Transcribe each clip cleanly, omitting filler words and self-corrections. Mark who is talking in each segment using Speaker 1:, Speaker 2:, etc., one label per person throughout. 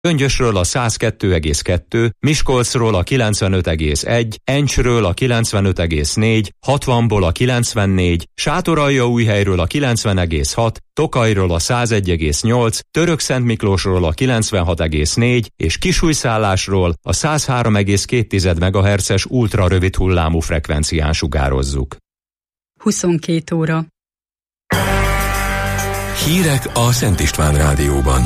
Speaker 1: Göngyösről a 102,2, Miskolcról a 95,1, Encsről a 95,4, 60-ból a 94, Sátoraljaújhelyről a 90,6, Tokajról a 101,8, Törökszentmiklósról a 96,4 és Kisújszállásról a 103,2 MHz-es ultrarövid hullámú frekvencián sugározzuk.
Speaker 2: 22 óra.
Speaker 3: Hírek a Szent István Rádióban.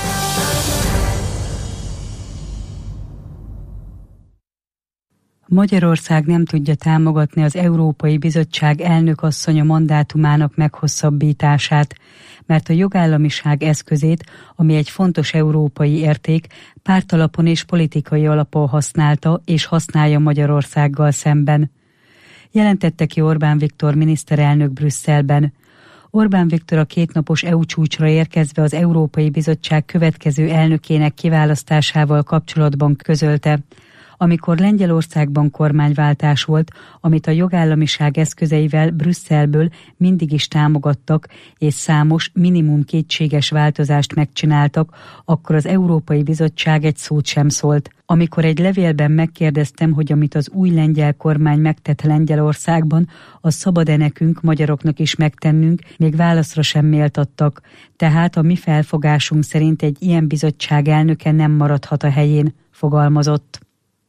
Speaker 2: Magyarország nem tudja támogatni az Európai Bizottság elnökasszonya mandátumának meghosszabbítását, mert a jogállamiság eszközét, ami egy fontos európai érték, pártalapon és politikai alapon használta és használja Magyarországgal szemben. Jelentette ki Orbán Viktor miniszterelnök Brüsszelben. Orbán Viktor a kétnapos EU csúcsra érkezve az Európai Bizottság következő elnökének kiválasztásával kapcsolatban közölte: amikor Lengyelországban kormányváltás volt, amit a jogállamiság eszközeivel Brüsszelből mindig is támogattak, és számos minimum kétséges változást megcsináltak, akkor az Európai Bizottság egy szót sem szólt. Amikor egy levélben megkérdeztem, hogy amit az új lengyel kormány megtett Lengyelországban, az szabad-e nekünk, magyaroknak is megtennünk, még válaszra sem méltattak. Tehát a mi felfogásunk szerint egy ilyen bizottság elnöke nem maradhat a helyén, fogalmazott.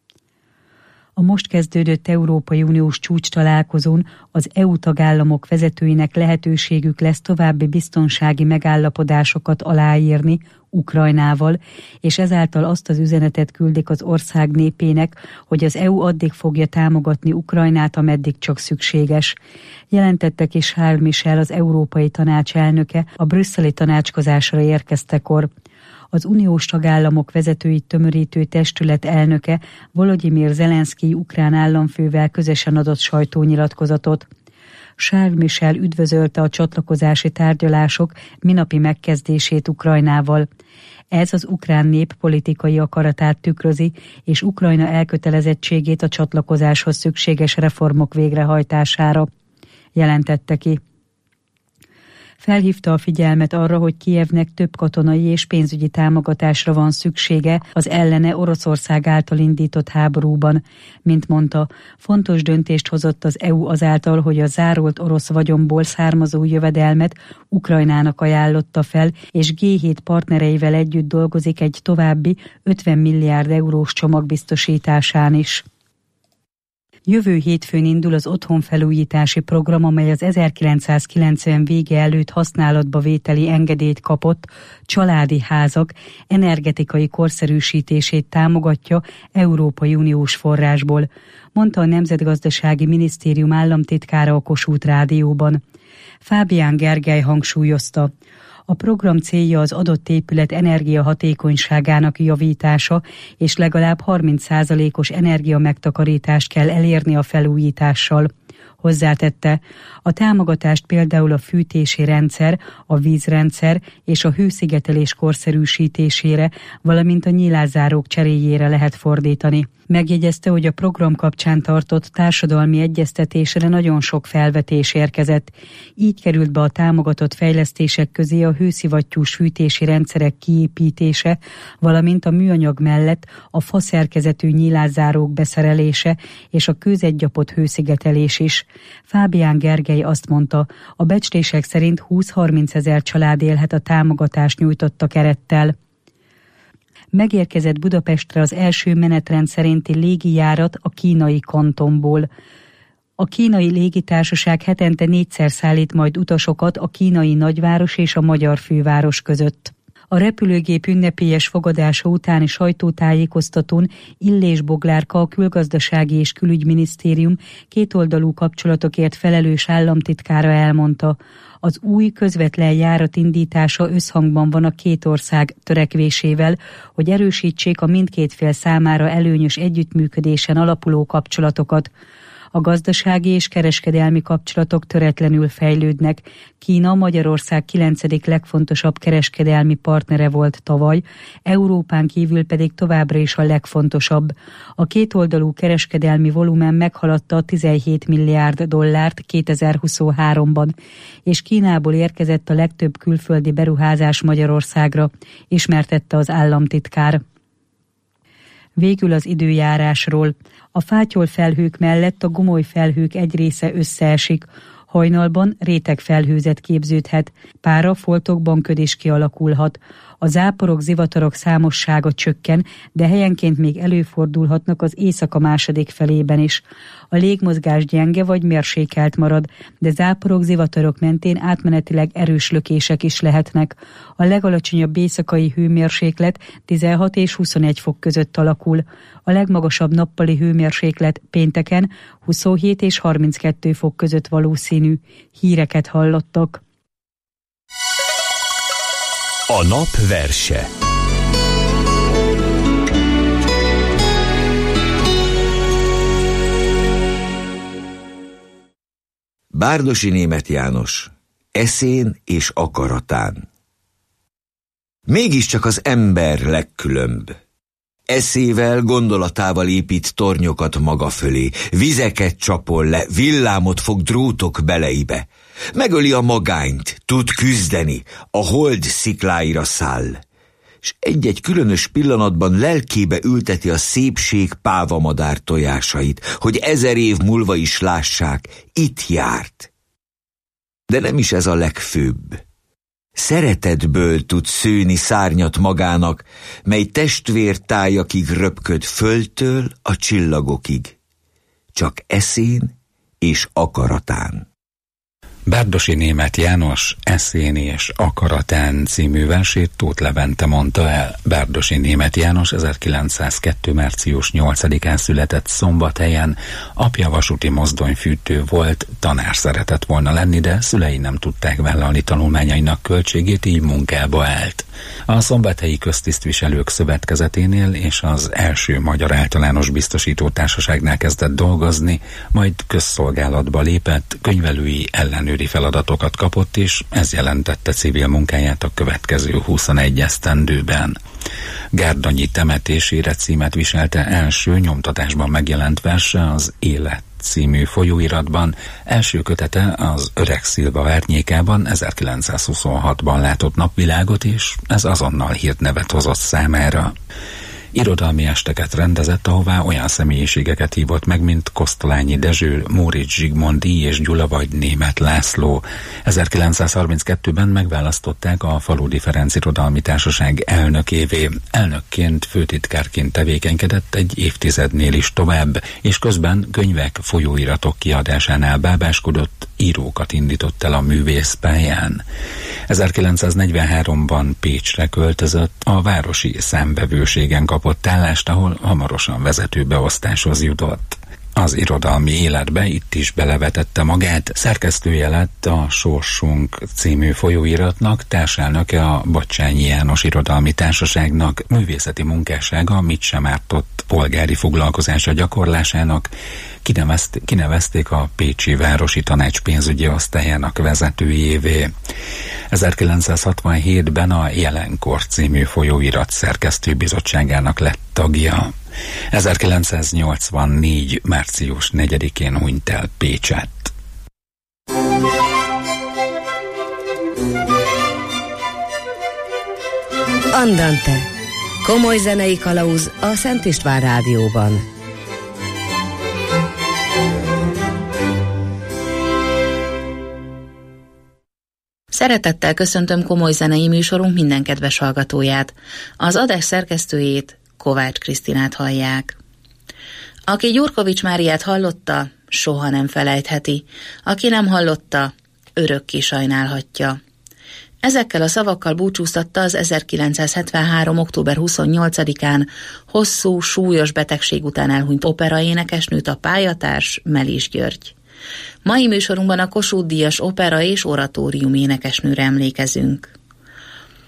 Speaker 2: A most kezdődött Európai Uniós csúcstalálkozón az EU tagállamok vezetőinek lehetőségük lesz további biztonsági megállapodásokat aláírni Ukrajnával, és ezáltal azt az üzenetet küldik az ország népének, hogy az EU addig fogja támogatni Ukrajnát, ameddig csak szükséges. Jelentette ki Charles Michel, az Európai Tanács elnöke, a brüsszeli tanácskozásra érkeztekor. Az uniós tagállamok vezetőit tömörítő testület elnöke Volodymyr Zelenszkij ukrán államfővel közösen adott sajtónyilatkozatot. Charles Michel üdvözölte a csatlakozási tárgyalások minapi megkezdését Ukrajnával. Ez az ukrán nép politikai akaratát tükrözi, és Ukrajna elkötelezettségét a csatlakozáshoz szükséges reformok végrehajtására, jelentette ki. Felhívta a figyelmet arra, hogy Kijevnek több katonai és pénzügyi támogatásra van szüksége az ellene Oroszország által indított háborúban. Mint mondta, fontos döntést hozott az EU azáltal, hogy a zárolt orosz vagyonból származó jövedelmet Ukrajnának ajánlotta fel, és G7 partnereivel együtt dolgozik egy további 50 milliárd eurós csomag biztosításán is. Jövő hétfőn indul az otthonfelújítási program, amely az 1990 vége előtt használatba vételi engedélyt kapott családi házak energetikai korszerűsítését támogatja Európai Uniós forrásból, mondta a Nemzetgazdasági Minisztérium államtitkára a Kossuth Rádióban. Fábián Gergely hangsúlyozta: a program célja az adott épület energiahatékonyságának javítása, és legalább 30%-os energiamegtakarítást kell elérni a felújítással. Hozzátette, a támogatást például a fűtési rendszer, a vízrendszer és a hőszigetelés korszerűsítésére, valamint a nyilászárók cseréjére lehet fordítani. Megjegyezte, hogy a program kapcsán tartott társadalmi egyeztetésre nagyon sok felvetés érkezett. Így került be a támogatott fejlesztések közé a hőszivattyús fűtési rendszerek kiépítése, valamint a műanyag mellett a faszerkezetű nyilászárók beszerelése és a kőzetgyapott hőszigetelés is. Fábián Gergely azt mondta, a becslések szerint 20-30 ezer család élhet a támogatást nyújtotta kerettel. Megérkezett Budapestre az első menetrend szerinti légijárat a kínai kantonból. A kínai légitársaság hetente 4-szer szállít majd utasokat a kínai nagyváros és a magyar főváros között. A repülőgép ünnepélyes fogadása utáni sajtótájékoztatón Illés Boglárka, a Külgazdasági és Külügyminisztérium kétoldalú kapcsolatokért felelős államtitkára elmondta, az új közvetlen járat indítása összhangban van a két ország törekvésével, hogy erősítsék a mindkét fél számára előnyös együttműködésen alapuló kapcsolatokat. A gazdasági és kereskedelmi kapcsolatok töretlenül fejlődnek. Kína Magyarország 9. legfontosabb kereskedelmi partnere volt tavaly, Európán kívül pedig továbbra is a legfontosabb. A kétoldalú kereskedelmi volumen meghaladta a 17 milliárd dollárt 2023-ban, és Kínából érkezett a legtöbb külföldi beruházás Magyarországra, ismertette az államtitkár. Végül az időjárásról. A fátyolfelhők mellett a gomolyfelhők egy része összeesik. Hajnalban rétegfelhőzet képződhet, pára foltokban köd is kialakulhat. A záporok, zivatarok számossága csökken, de helyenként még előfordulhatnak az éjszaka második felében is. A légmozgás gyenge vagy mérsékelt marad, de záporok, zivatarok mentén átmenetileg erős lökések is lehetnek. A legalacsonyabb éjszakai hőmérséklet 16 és 21 fok között alakul. A legmagasabb nappali hőmérséklet pénteken 27 és 32 fok között valószínű. Híreket hallottak.
Speaker 3: A nap verse.
Speaker 4: Bárdossy Németh János, eszén és akaratán. Mégiscsak az ember legkülönbb. Eszével, gondolatával épít tornyokat maga fölé, vizeket csapol le, villámot fog drótok beleibe. Megöli a magányt, tud küzdeni, a hold szikláira száll. S egy-egy különös pillanatban lelkébe ülteti a szépség pávamadár tojásait, hogy 1000 év múlva is lássák, itt járt. De nem is ez a legfőbb. Szeretetből tud szőni szárnyat magának, mely testvértájakig röpköd földtől a csillagokig. Csak eszén és akaratán.
Speaker 5: Bárdossy Németh János eszén és akaratán című versét Tóth Levente mondta el. Bárdossy Németh János 1902. március 8-án született Szombathelyen, apja vasúti mozdonyfűtő volt, tanár szeretett volna lenni, de szülei nem tudták vállalni tanulmányainak költségét, így munkába állt. A Szombathelyi Köztisztviselők Szövetkezeténél és az első Magyar Általános Biztosító Társaságnál kezdett dolgozni, majd közszolgálatba lépett, könyvelői ellenőri feladatokat kapott, és ez jelentette civil munkáját a következő 21 esztendőben. Gárdonyi temetésére címet viselte első nyomtatásban megjelent verse az Élet című folyóiratban, első kötete az Öreg Szilva árnyékában 1926-ban látott napvilágot, és ez azonnal hírnevet hozott számára. Irodalmi esteket rendezett, ahová olyan személyiségeket hívott meg, mint Kosztolányi Dezső, Móricz Zsigmond díj és Gyula vagy Németh László. 1932-ben megválasztották a Faludi Ferenc Irodalmi Társaság elnökévé. Elnökként, főtitkárként tevékenykedett egy évtizednél is tovább, és közben könyvek, folyóiratok kiadásánál bábáskodott, írókat indított el a művészpályán. 1943-ban Pécsre költözött, a városi számvevőségen kapott állást, ahol hamarosan vezetőbeosztáshoz jutott. Az irodalmi életbe itt is belevetette magát, szerkesztője lett a Sorsunk című folyóiratnak, társelnöke a Batthyány János Irodalmi Társaságnak, művészeti munkássága mit sem ártott polgári foglalkozása gyakorlásának, kinevezték a Pécsi Városi Tanács pénzügyi osztályának vezetőjévé. 1967-ben a Jelenkor című folyóirat szerkesztőbizottságának lett tagja. 1984. március 4-én hunyt el Pécsett.
Speaker 6: Andante. Komoly zenei kalauz a Szent István Rádióban.
Speaker 7: Szeretettel köszöntöm komoly zenei műsorunk minden kedves hallgatóját. Az adás szerkesztőjét, Kovács Krisztinát hallják. Aki Gyurkovics Máriát hallotta, soha nem felejtheti. Aki nem hallotta, örökké sajnálhatja. Ezekkel a szavakkal búcsúztatta az 1973. október 28-án hosszú, súlyos betegség után elhunyt operaénekesnőt a pályatárs Melis György. Mai műsorunkban a Kossuth-díjas opera és oratórium énekesnőre emlékezünk.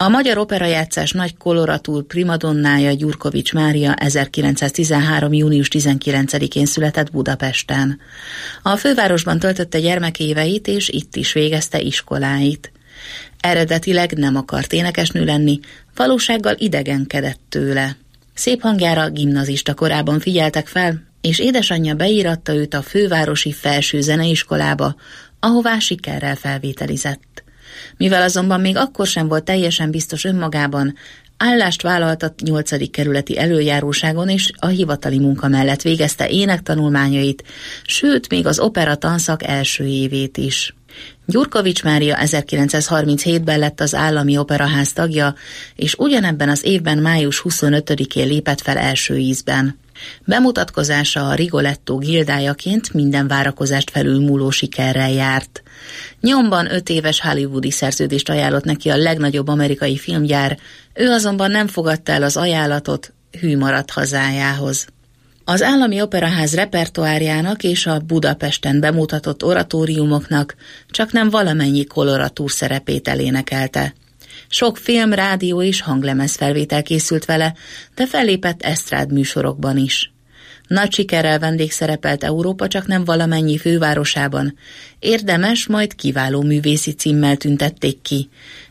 Speaker 7: A magyar operajátszás nagy koloratúr primadonnája Gyurkovics Mária 1913. június 19-én született Budapesten. A fővárosban töltötte gyermekéveit, és itt is végezte iskoláit. Eredetileg nem akart énekesnő lenni, valósággal idegenkedett tőle. Szép hangjára gimnazista korában figyeltek fel, és édesanyja beíratta őt a fővárosi felső zeneiskolába, ahová sikerrel felvételizett. Mivel azonban még akkor sem volt teljesen biztos önmagában, állást vállalt a 8. kerületi előjáróságon, és a hivatali munka mellett végezte énektanulmányait, sőt, még az opera tanszak első évét is. Gyurkovics Mária 1937-ben lett az Állami Operaház tagja, és ugyanebben az évben május 25-én lépett fel első ízben. Bemutatkozása a Rigoletto gildájaként minden várakozást felülmúló sikerrel járt. Nyomban 5 éves hollywoodi szerződést ajánlott neki a legnagyobb amerikai filmgyár, ő azonban nem fogadta el az ajánlatot, hű maradt hazájához. Az Állami Operaház repertoárjának és a Budapesten bemutatott oratóriumoknak csak nem valamennyi koloratúr szerepét elénekelte. Sok film, rádió és hanglemez felvétel készült vele, de fellépett esztrád műsorokban is. Nagy sikerrel vendégszerepelt Európa csak nem valamennyi fővárosában, érdemes, majd kiváló művészi címmel tüntették ki,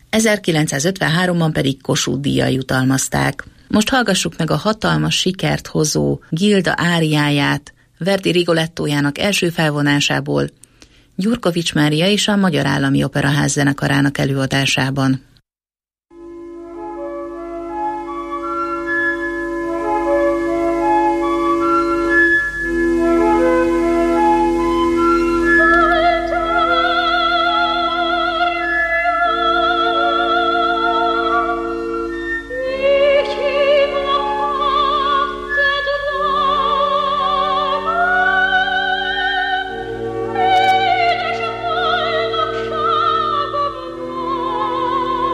Speaker 7: 1953-ban pedig Kossuth-díjjal jutalmazták. Most hallgassuk meg a hatalmas sikert hozó Gilda áriáját Verdi Rigolettójának első felvonásából, Gyurkovics Mária és a Magyar Állami Operaház zenekarának előadásában.
Speaker 8: Oh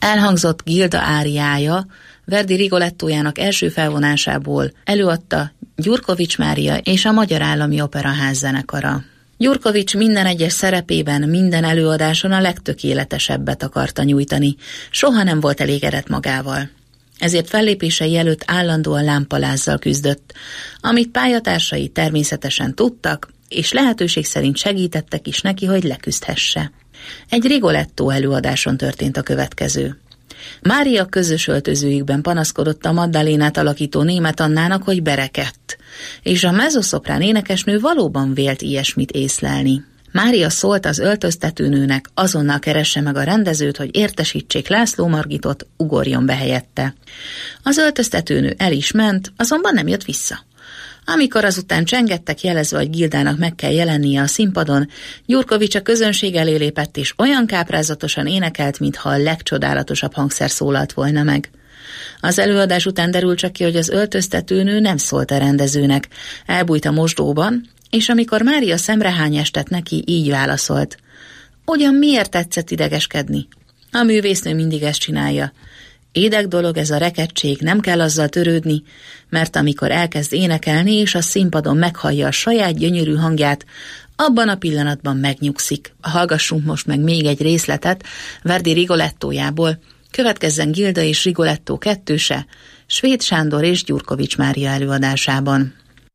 Speaker 7: Elhangzott Gilda áriája Verdi Rigolettójának első felvonásából előadta Gyurkovics Mária és a Magyar Állami Operaház zenekara. Gyurkovics minden egyes szerepében, minden előadáson a legtökéletesebbet akarta nyújtani, soha nem volt elégedett magával. Ezért fellépései előtt állandóan lámpalázzal küzdött, amit pályatársai természetesen tudtak, és lehetőség szerint segítettek is neki, hogy leküzdhesse. Egy Rigoletto előadáson történt a következő. Mária közös öltözőjükben panaszkodott a Maddalénát alakító német Annának, hogy berekedt, és a mezzoszoprán énekesnő valóban vélt ilyesmit észlelni. Mária szólt az öltöztetőnőnek, azonnal keresse meg a rendezőt, hogy értesítsék László Margitot, ugorjon be helyette. Az öltöztetőnő el is ment, azonban nem jött vissza. Amikor azután csengettek jelezve, hogy Gildának meg kell jelennie a színpadon, Gyurkovics a közönség elé lépett és olyan káprázatosan énekelt, mintha a legcsodálatosabb hangszer szólalt volna meg. Az előadás után derült csak ki, hogy az öltöztetőnő nem szólt a rendezőnek, elbújt a mosdóban, és amikor Mária szemrehányást tett neki, így válaszolt. Ugyan miért tetszett idegeskedni? A művésznő mindig ezt csinálja. Édek dolog ez a rekettség, nem kell azzal törődni, mert amikor elkezd énekelni, és a színpadon meghallja a saját gyönyörű hangját, abban a pillanatban megnyugszik. Hallgassunk most meg még egy részletet Verdi Rigolettójából, következzen Gilda és Rigoletto kettőse, Svéd Sándor és Gyurkovics Mária előadásában.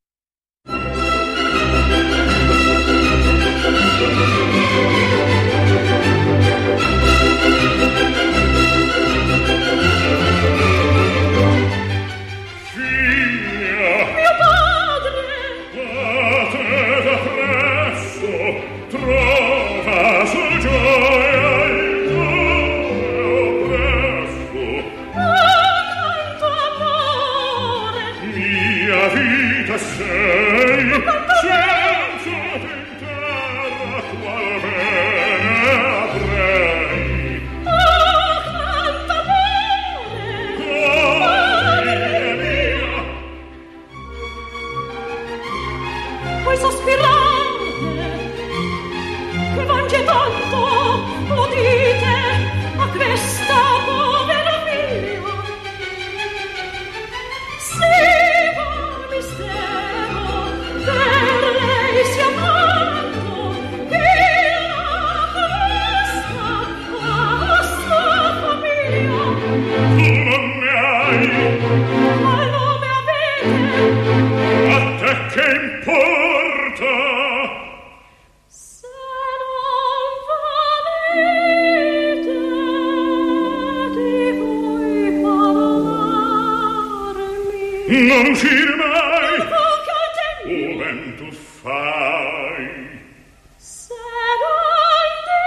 Speaker 8: Non uscire mai, o vento fai. Se non ti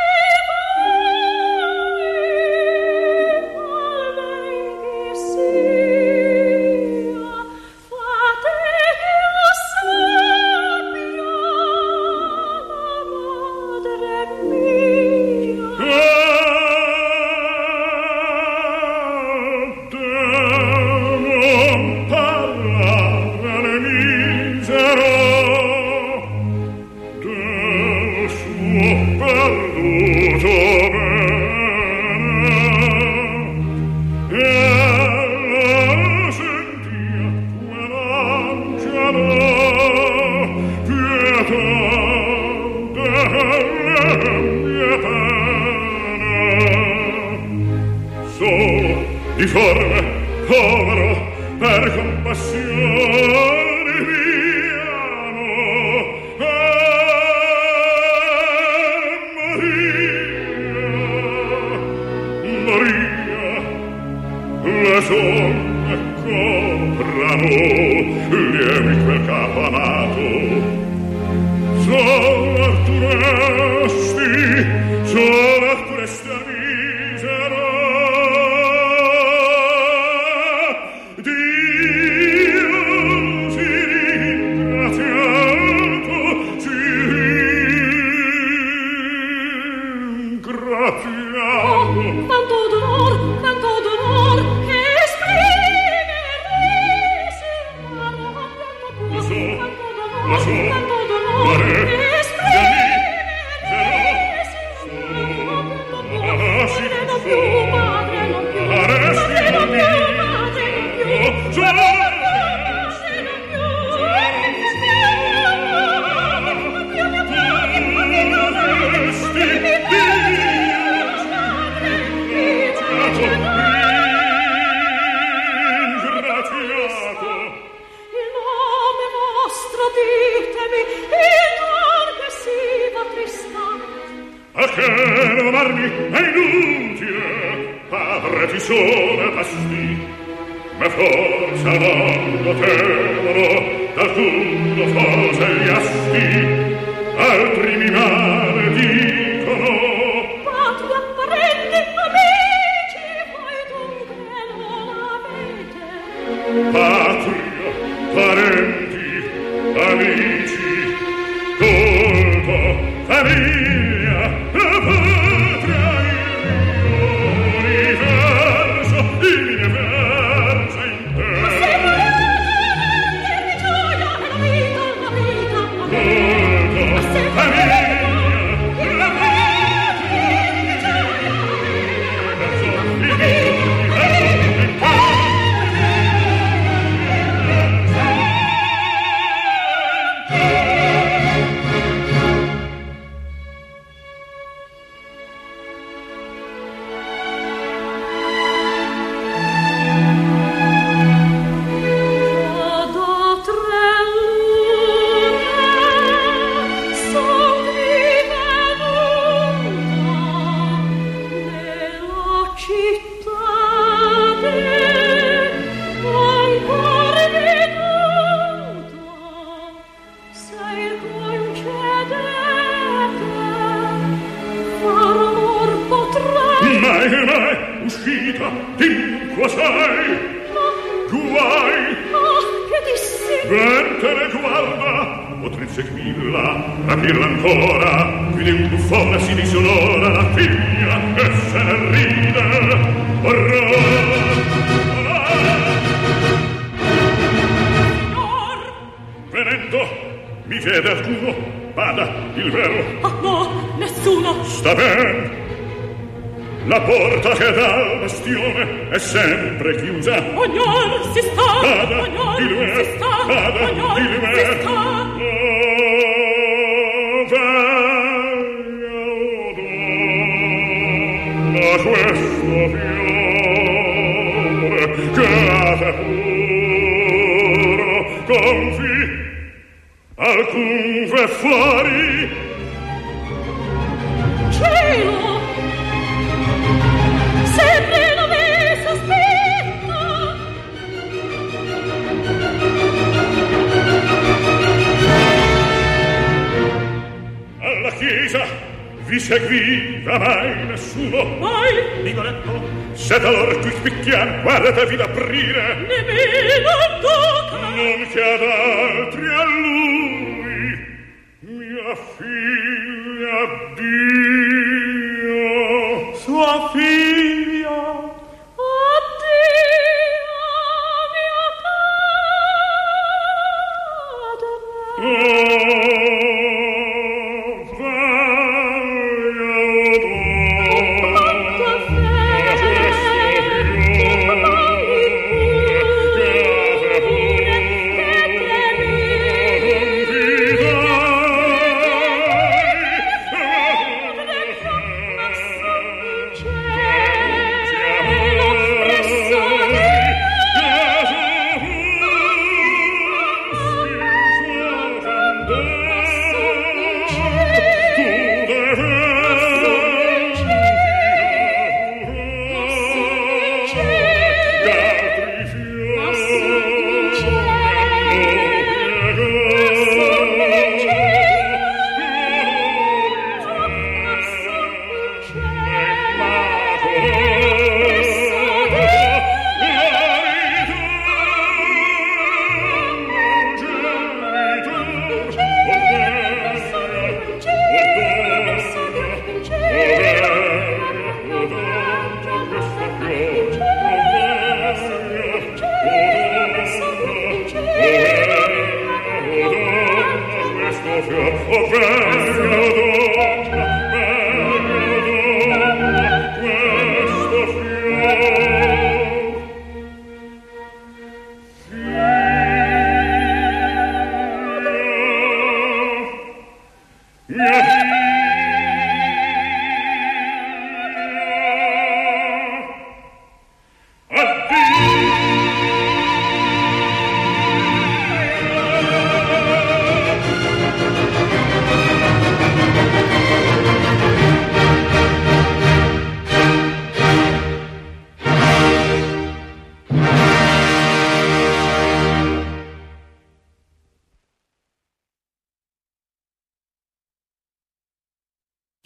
Speaker 8: vuoi, che sia, fate che lo sappia la madre mia. Difforme, povero, per compassione piano, Maria, le sonne coprano, lievi quel capo amato, solo tu resti a misero. ditemi il tuor che si va tristare. A che non amarmi è inutile, padre ti sono pasti, ma forza non lo temono, d'alcuno forse gli asti, altri mi maledicono. Patria, parenti, amici, voi dunque non avete. Patria, parenti, amici, culto, famiglia, la patria, il universo, il mio verso in te. Ma se volete di gioia e la vita, la vita, la vita. Ma se volete la patria, di gioia e la vita, la vita. Uscita, dinque sei, guai, che dissi? Ventene guarda, potrei seguirla, rapirla ancora, qui di un buffone si disonora la figlia e se ne ride. Signor, venendo, mi vede alcuno? Bada, il vero. Ah no, nessuno. Sta ben. La porta che dà al bastione è sempre chiusa. Ognor si sta, bada, ognor si sta, bada, ognor si sta. Ma questo fiore che ha puro confi, alcun ve fuori. Cielo! Sempre non mi sospetto. Alla chiesa vi seguiva mai nessuno? Mai, Nicoletto. Se talor qui spicchian, guardatevi d'aprire. Nemmeno tocca. Non che ad altri a lui, mia figlia, Dio, sua figlia. Addio, mio padre.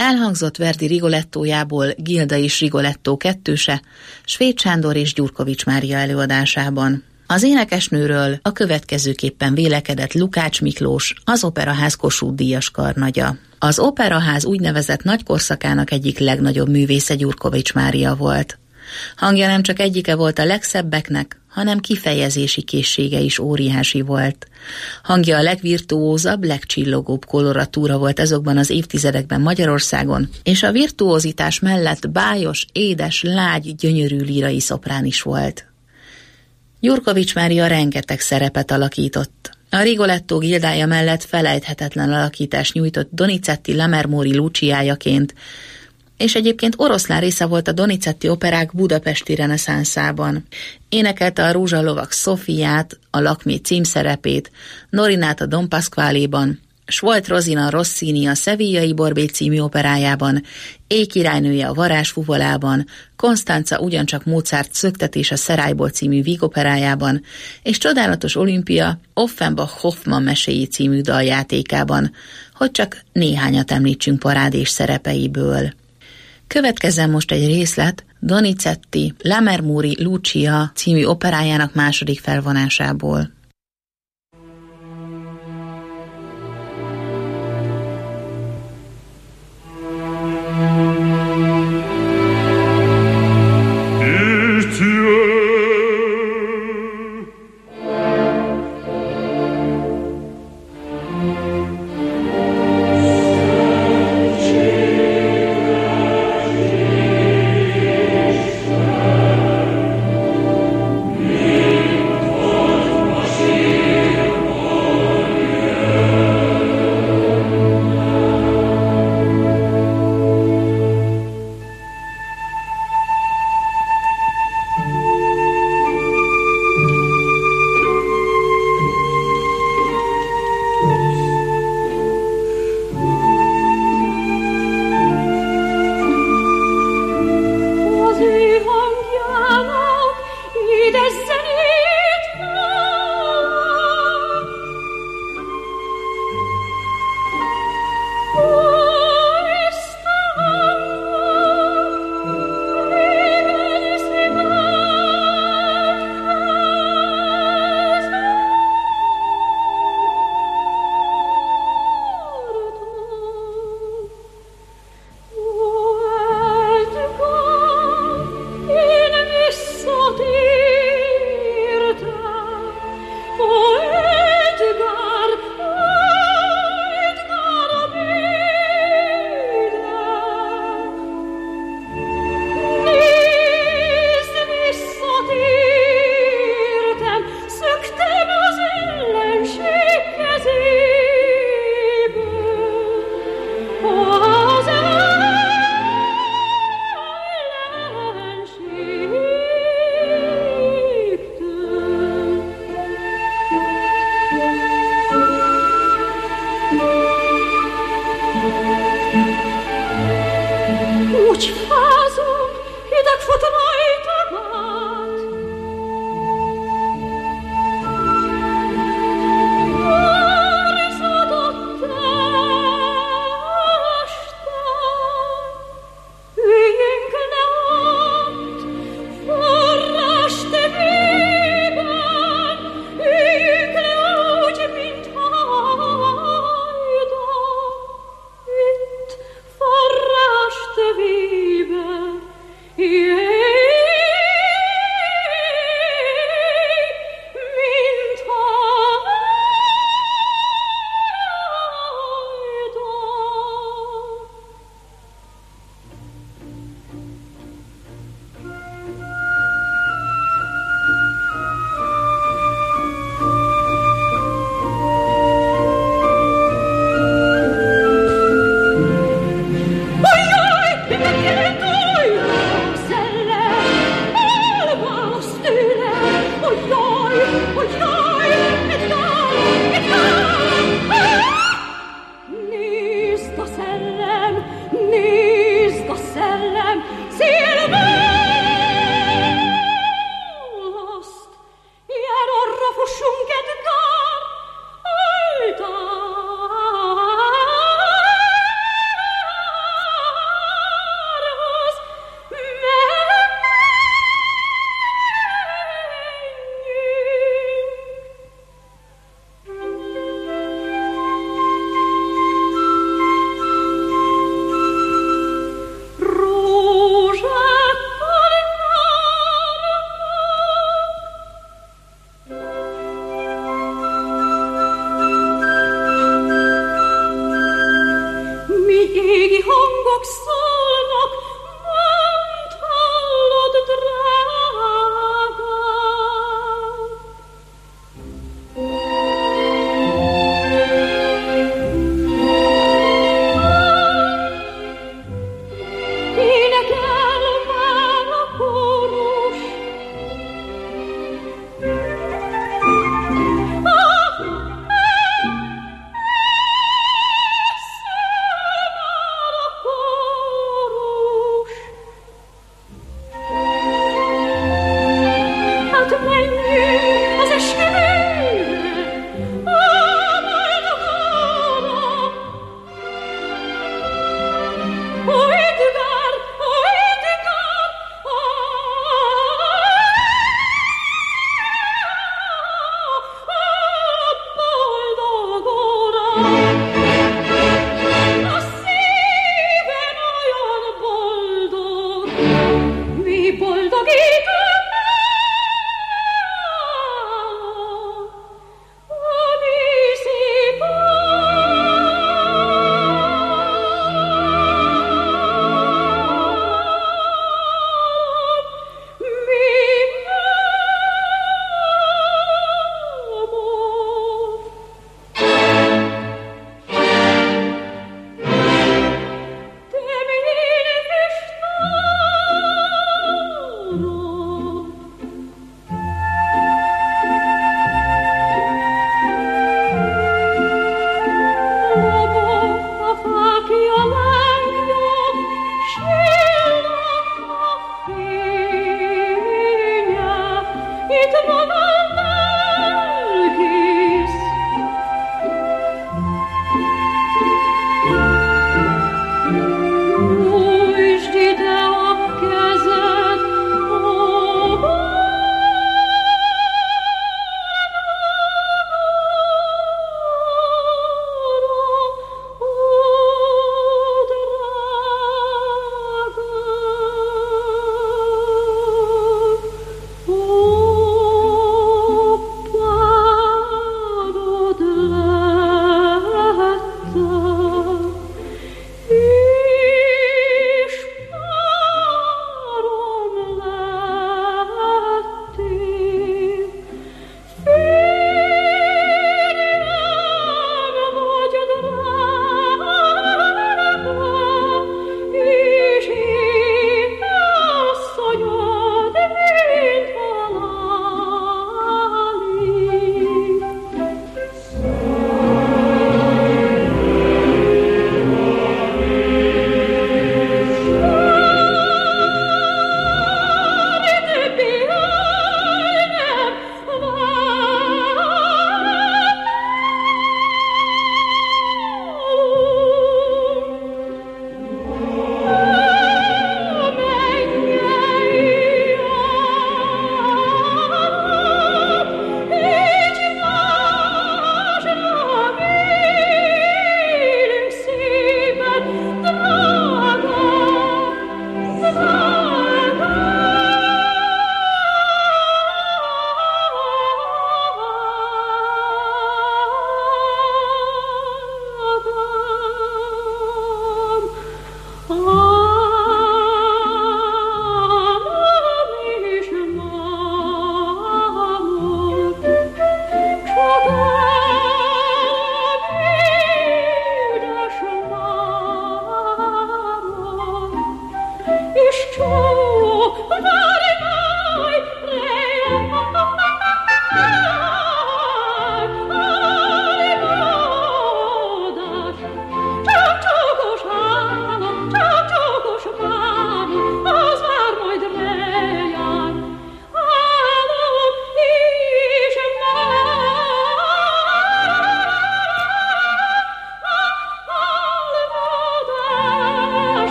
Speaker 7: Elhangzott Verdi Rigolettójából Gilda és Rigolettó kettőse, Svéd Sándor és Gyurkovics Mária előadásában. Az énekesnőről a következőképpen vélekedett Lukács Miklós, az Operaház Kossuth-díjas karnagya. Az Operaház úgynevezett nagykorszakának egyik legnagyobb művésze Gyurkovics Mária volt. Hangja nem csak egyike volt a legszebbeknek, hanem kifejezési készsége is óriási volt. Hangja a legvirtuózabb, legcsillogóbb koloratúra volt azokban az évtizedekben Magyarországon, és a virtuózitás mellett bájos, édes, lágy, gyönyörű lírai szoprán is volt. Gyurkovics Mária rengeteg szerepet alakított. A Rigoletto gildája mellett felejthetetlen alakítást nyújtott Donizetti Lammermoori Luciájaként, és egyébként oroszlán része volt a Donizetti operák budapesti reneszánszában. Énekelte a Rózsalovak Szofiát, a Lakmé címszerepét, Norinát a Don Pasquale-ban, s volt Rosina Rossini a Sevillai Borbé című operájában, Éjkirálynője a Varázsfuvolában, Konstanza ugyancsak Mozart Szöktetés a Szerályból című vígoperájában, és Csodálatos Olimpia Offenbach-Hoffmann meséi című daljátékában, hogy csak néhányat említsünk parádés szerepeiből. Következzen most egy részlet Donizetti Lammermoori Lucia című operájának második felvonásából.
Speaker 8: Most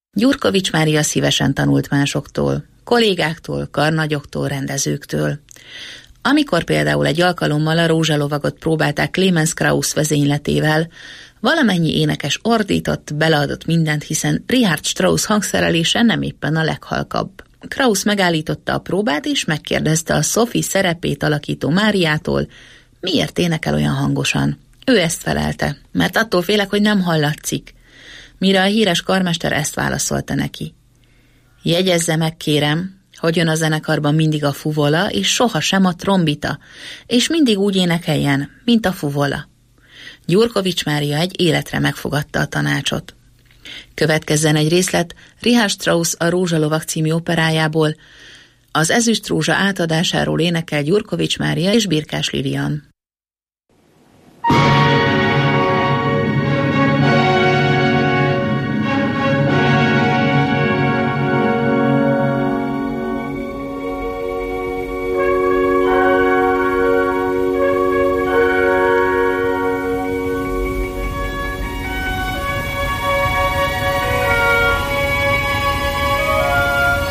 Speaker 7: Gyurkovics Mária szívesen tanult másoktól, kollégáktól, karnagyoktól, rendezőktől. Amikor például egy alkalommal a Rózsalovagot próbálták Clemens Krauss vezényletével, valamennyi énekes ordított, beleadott mindent, hiszen Richard Strauss hangszerelése nem éppen a leghalkabb. Krauss megállította a próbát, és megkérdezte a Sophie szerepét alakító Máriától, miért énekel olyan hangosan. Ő ezt felelte, mert attól félek, hogy nem hallatszik. Mire a híres karmester ezt válaszolta neki. Jegyezze meg, kérem, hogy jön a zenekarban mindig a fuvola, és sohasem a trombita, és mindig úgy énekeljen, mint a fuvola. Gyurkovics Mária egy életre megfogadta a tanácsot. Következzen egy részlet Richard Strauss a Rózsalovag című operájából, az Ezüst rózsa átadásáról énekel Gyurkovics Mária és Birkás Lilian.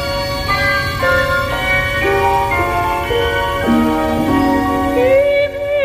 Speaker 8: Thank you.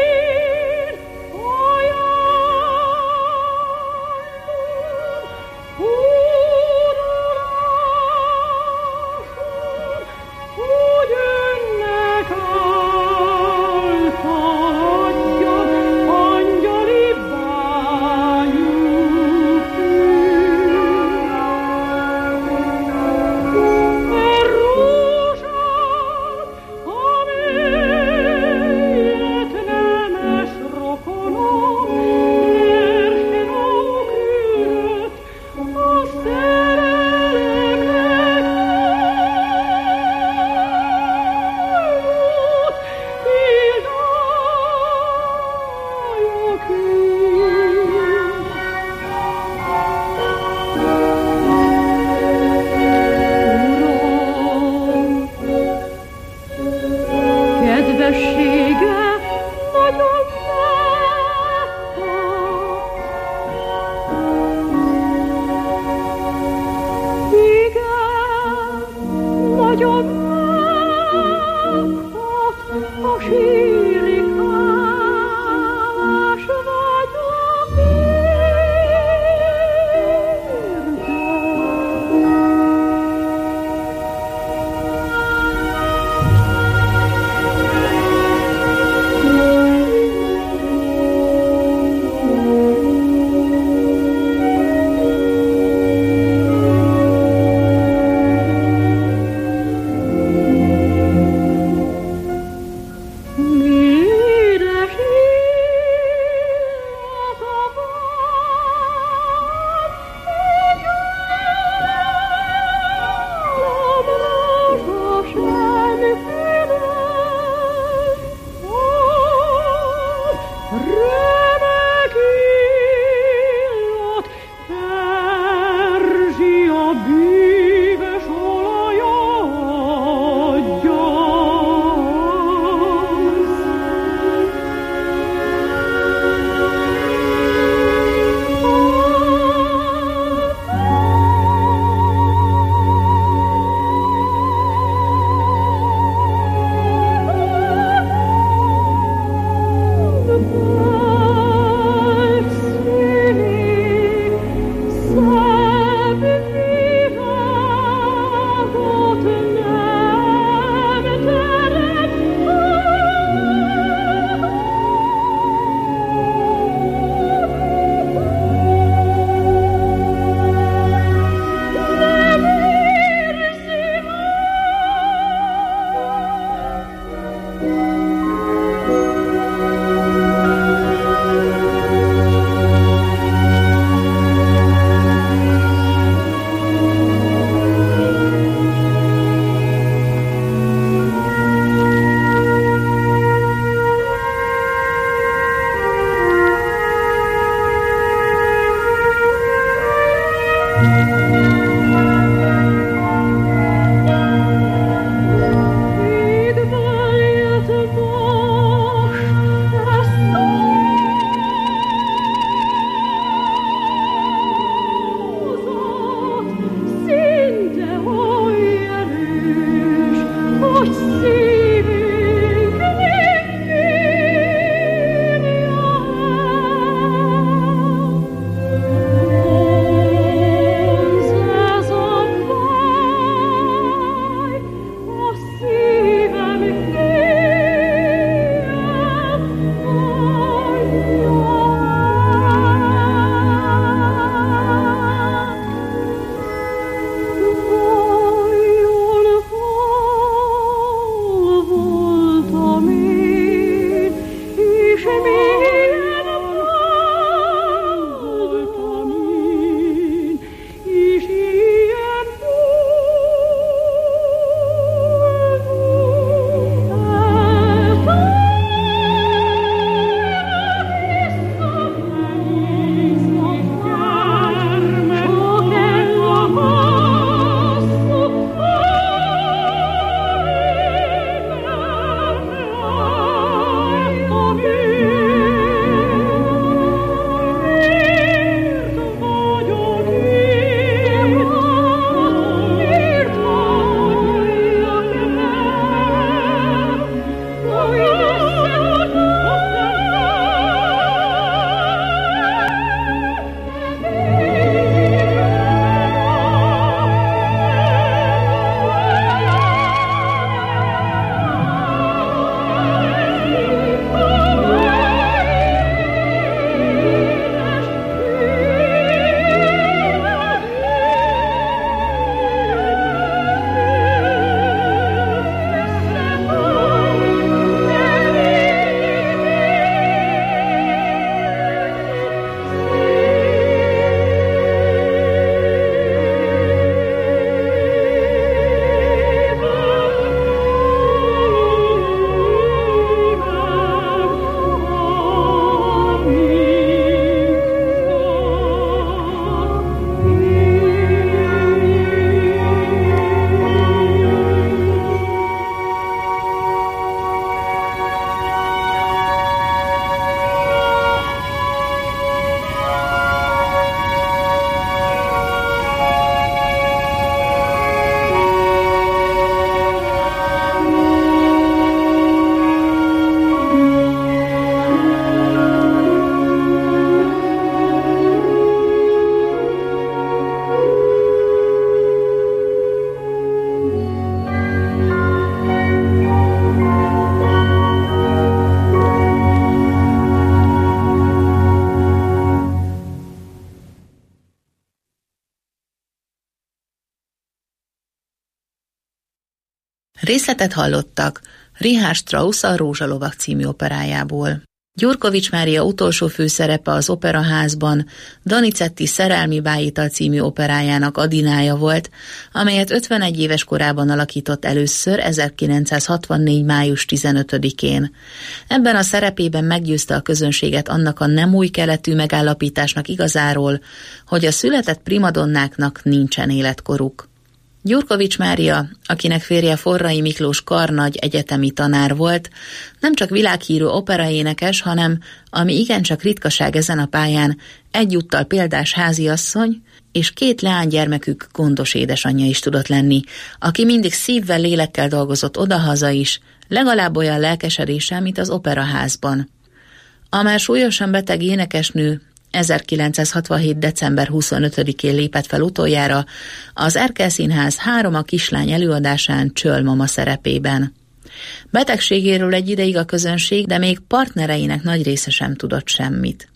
Speaker 7: Részletet hallottak Richard Strauss a Rózsalovag című operájából. Gyurkovics Mária utolsó főszerepe az Operaházban Donizetti Szerelmi bájital című operájának Adinája volt, amelyet 51 éves korában alakított először 1964. május 15-én. Ebben a szerepében meggyőzte a közönséget annak a nem új keletű megállapításnak igazáról, hogy a született primadonnáknak nincsen életkoruk. Gyurkovics Mária, akinek férje Forrai Miklós karnagy egyetemi tanár volt, nem csak világhírű operaénekes, hanem, ami igencsak ritkaság ezen a pályán, egyúttal példás háziasszony, és 2 leánygyermekük gondos édesanyja is tudott lenni, aki mindig szívvel, lélekkel dolgozott odahaza is, legalább olyan lelkesedéssel, mint az Operaházban. A már súlyosan beteg énekesnő 1967. december 25-én lépett fel utoljára az Erkel Színház 3 a kislány előadásán Csölmama szerepében. Betegségéről egy ideig a közönség, de még partnereinek nagy része sem tudott semmit.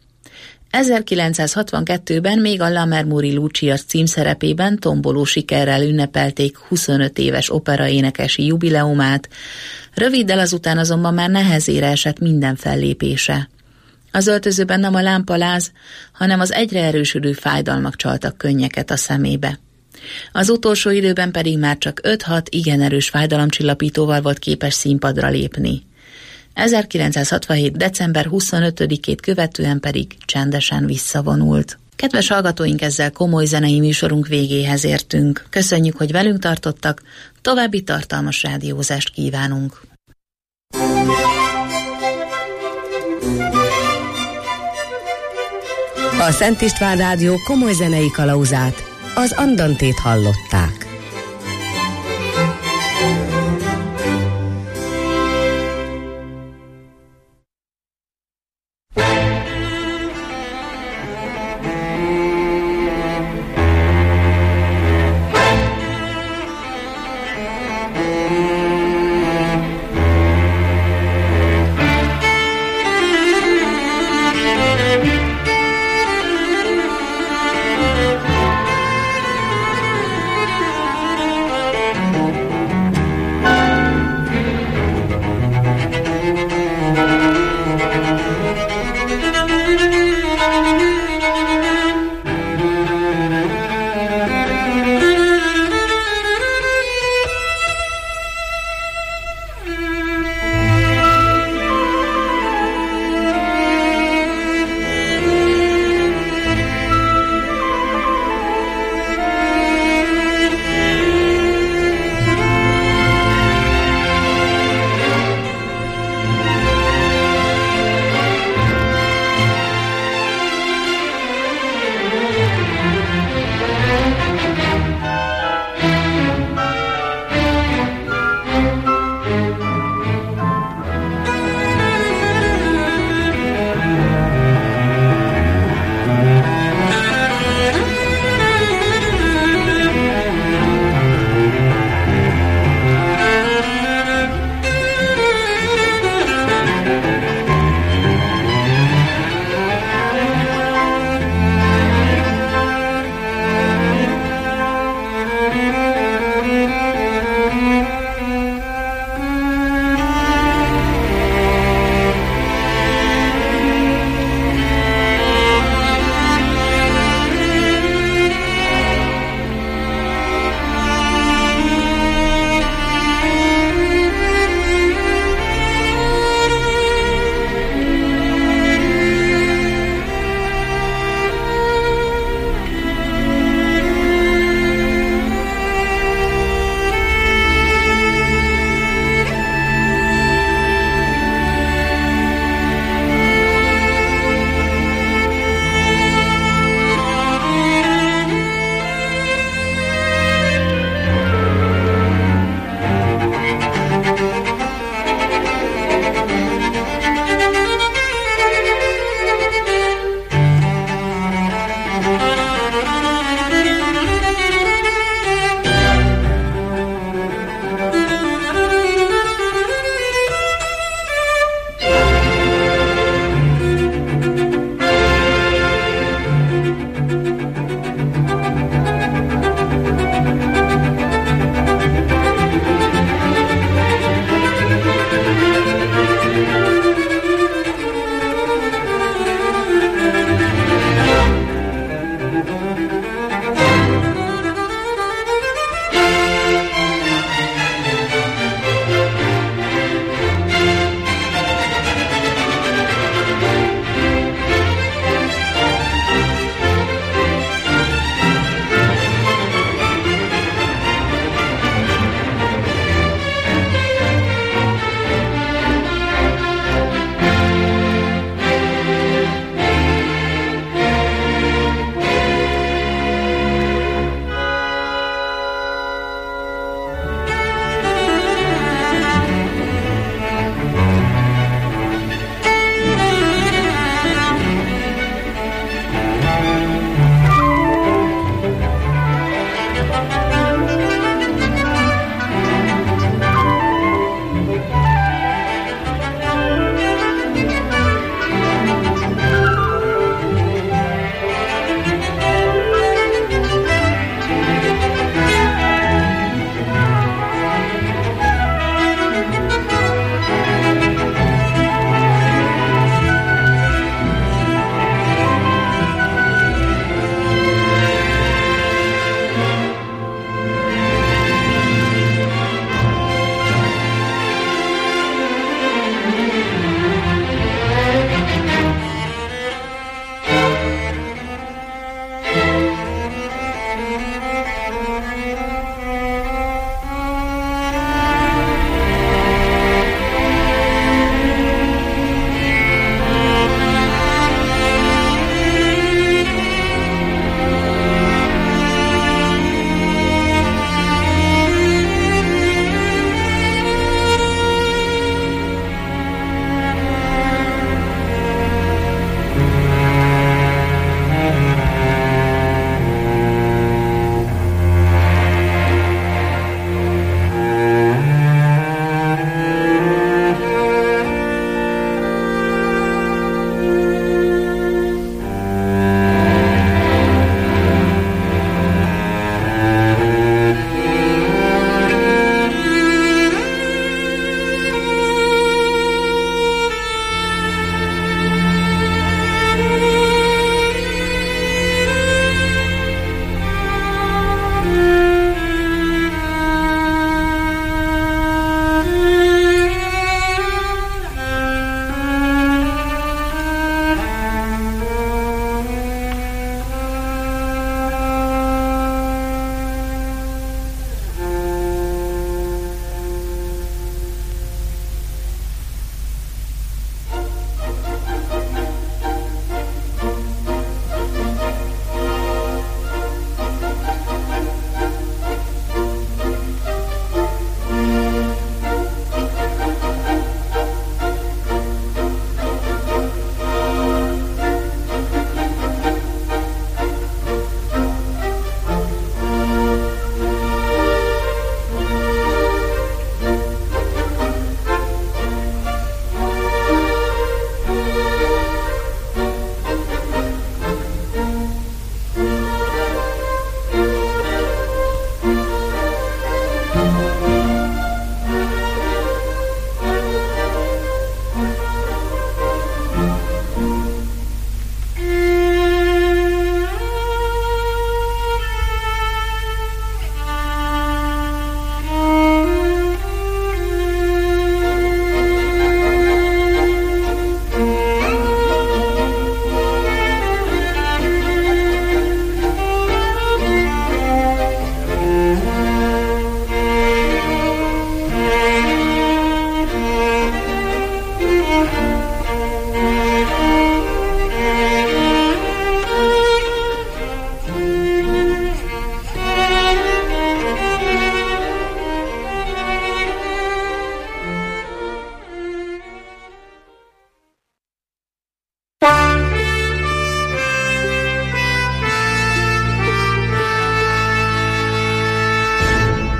Speaker 7: 1962-ben még a Lammermoor-i Lucia címszerepében tomboló sikerrel ünnepelték 25 éves operaénekesi jubileumát, röviddel azután azonban már nehezére esett minden fellépése. Az öltözőben nem a lámpaláz, hanem az egyre erősödő fájdalmak csaltak könnyeket a szemébe. Az utolsó időben pedig már csak 5-6 igen erős fájdalomcsillapítóval volt képes színpadra lépni. 1967. december 25-ét követően pedig csendesen visszavonult. Kedves hallgatóink, ezzel komoly zenei műsorunk végéhez értünk. Köszönjük, hogy velünk tartottak, további tartalmas rádiózást kívánunk.
Speaker 6: A Szent István Rádió komoly zenei kalauzát, az Andantét hallották.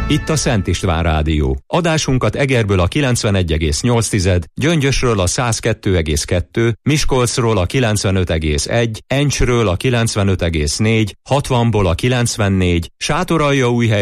Speaker 1: Itt a Szent István Rádió. Adásunkat Egerből a 91,8, Gyöngyösről a 102,2, Miskolcról a 95,1, Encsről a 95,4, 60-ból a 94, Sátoraljaújhely